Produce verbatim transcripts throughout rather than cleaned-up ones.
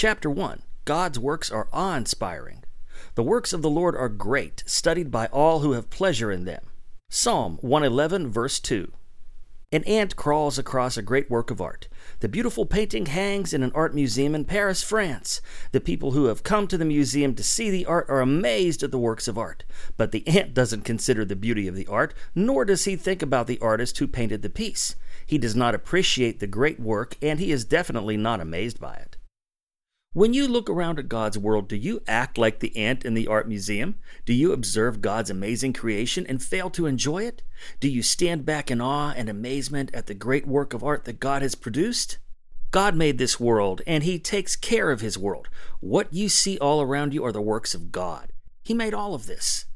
Chapter one. God's works are awe-inspiring. The works of the Lord are great, studied by all who have pleasure in them. Psalm one eleven, verse two. An ant crawls across a great work of art. The beautiful painting hangs in an art museum in Paris, France. The people who have come to the museum to see the art are amazed at the works of art. But the ant doesn't consider the beauty of the art, nor does he think about the artist who painted the piece. He does not appreciate the great work, and he is definitely not amazed by it. When you look around at God's world, do you act like the ant in the art museum? Do you observe God's amazing creation and fail to enjoy it? Do you stand back in awe and amazement at the great work of art that God has produced? God made this world, and He takes care of His world. What you see all around you are the works of God. He made all of this.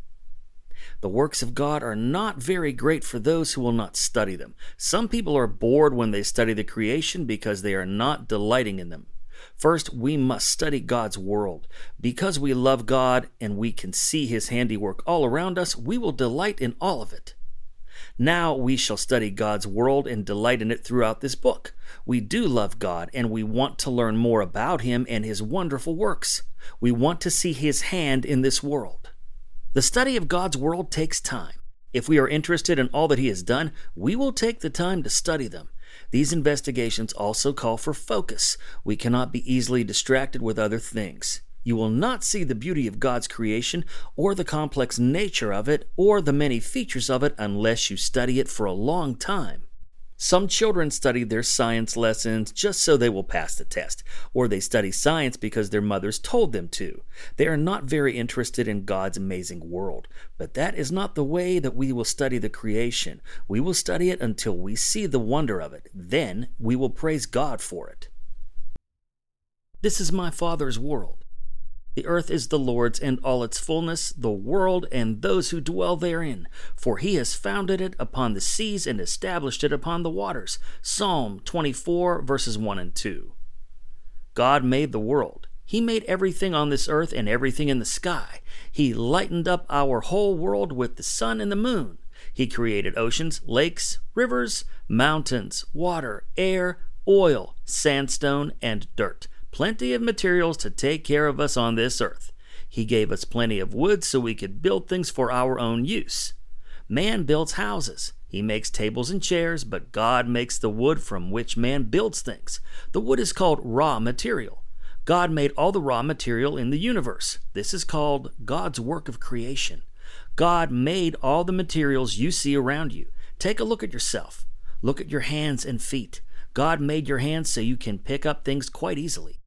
The works of God are not very great for those who will not study them. Some people are bored when they study the creation because they are not delighting in them. First, we must study God's world. Because we love God and we can see His handiwork all around us, we will delight in all of it. Now we shall study God's world and delight in it throughout this book. We do love God and we want to learn more about Him and His wonderful works. We want to see His hand in this world. The study of God's world takes time. If we are interested in all that He has done, we will take the time to study them. These investigations also call for focus. We cannot be easily distracted with other things. You will not see the beauty of God's creation or the complex nature of it or the many features of it unless you study it for a long time. Some children study their science lessons just so they will pass the test, or they study science because their mothers told them to. They are not very interested in God's amazing world, but that is not the way that we will study the creation. We will study it until we see the wonder of it. Then we will praise God for it. This is my Father's world. The earth is the Lord's and all its fullness, the world and those who dwell therein. For He has founded it upon the seas and established it upon the waters. Psalm twenty-four, verses one and two. God made the world. He made everything on this earth and everything in the sky. He lightened up our whole world with the sun and the moon. He created oceans, lakes, rivers, mountains, water, air, oil, sandstone, and dirt. Plenty of materials to take care of us on this earth. He gave us plenty of wood so we could build things for our own use. Man builds houses. He makes tables and chairs, but God makes the wood from which man builds things. The wood is called raw material. God made all the raw material in the universe. This is called God's work of creation. God made all the materials you see around you. Take a look at yourself. Look at your hands and feet. God made your hands so you can pick up things quite easily.